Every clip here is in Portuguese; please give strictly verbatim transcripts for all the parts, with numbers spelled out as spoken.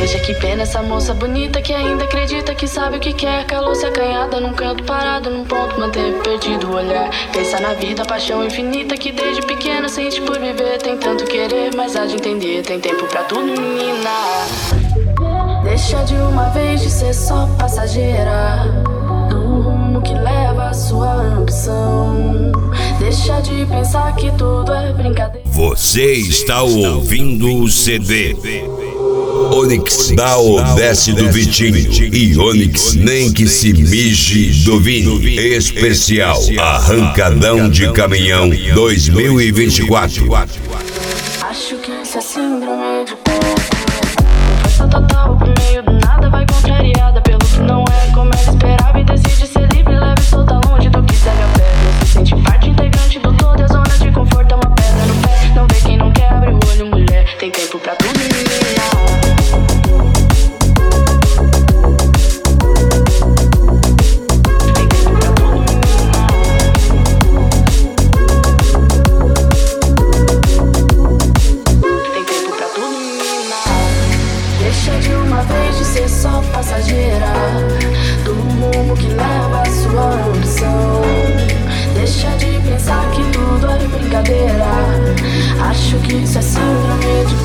Veja que pena essa moça bonita que ainda acredita que sabe o que quer. Calou-se acanhada num canto parado, num ponto manteve perdido o olhar. Pensa na vida, paixão infinita que desde pequena sente por viver. Tem tanto querer, mas há de entender, tem tempo pra tudo, menina. Deixa de uma vez de ser só passageira do rumo que leva a sua ambição. Deixa de pensar que tudo é brincadeira. Você está ouvindo o C D Onyx dá o desce do Vitinho e Onyx nem que se mije do Vini. Especial Arrancadão de Caminhão dois mil e vinte e quatro. Acho que isso é síndrome de força total pro meio do nada, vai contrariada pelo que não é como ela esperava e decide ser livre, leve e solta longe do que segue a pé. Não se sente parte integrante do todo, a zona de conforto é uma pedra no pé. Não vê quem não quer, abre o olho, mulher. Tem tempo pra tudo, menina. Só passageira do rumo que leva a sua ambição. Deixa de pensar que tudo é brincadeira. Acho que isso é síndrome de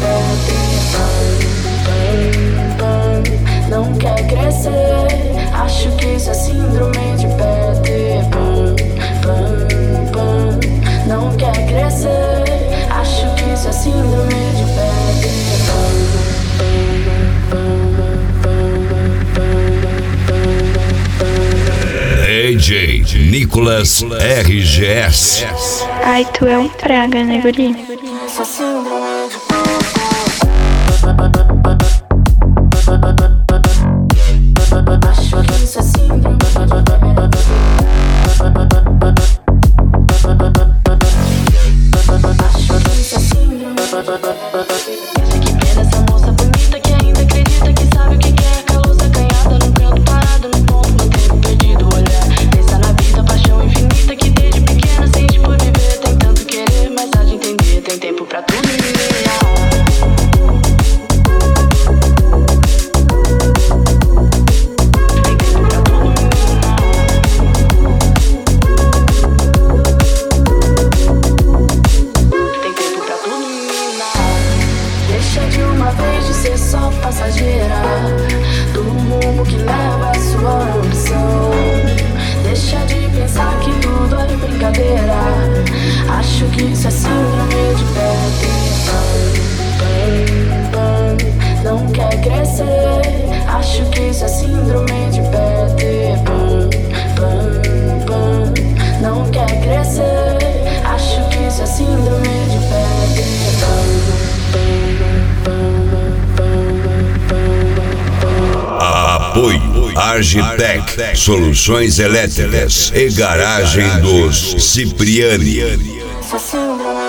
Peter Pan. Não quer crescer. Acho que isso é síndrome de Peter Pan. Não quer crescer. Acho que isso é síndrome de Peter Pan. D J Nicolas R G S. Ai, tu é um praga, né, guri? Acho que isso é síndrome que pena essa moça bonita que ainda acredita que sabe o que quer. Calou-se acanhada num canto parado, num ponto manteve perdido o olhar. Pensa na vida, paixão infinita que desde pequena sente por viver. Tem tanto querer, mas há de entender, tem tempo pra tudo, menina. Passageira do rumo que leva a sua ambição. Deixa de pensar que tudo é brincadeira. Acho que isso é síndrome de Peter Pan. Não quer crescer. Acho que isso é síndrome de Peter Pan. Não quer crescer. Acho que isso é síndrome de Peter Pan. Apoio Argitec, soluções elétricas e garagem dos Cipriani.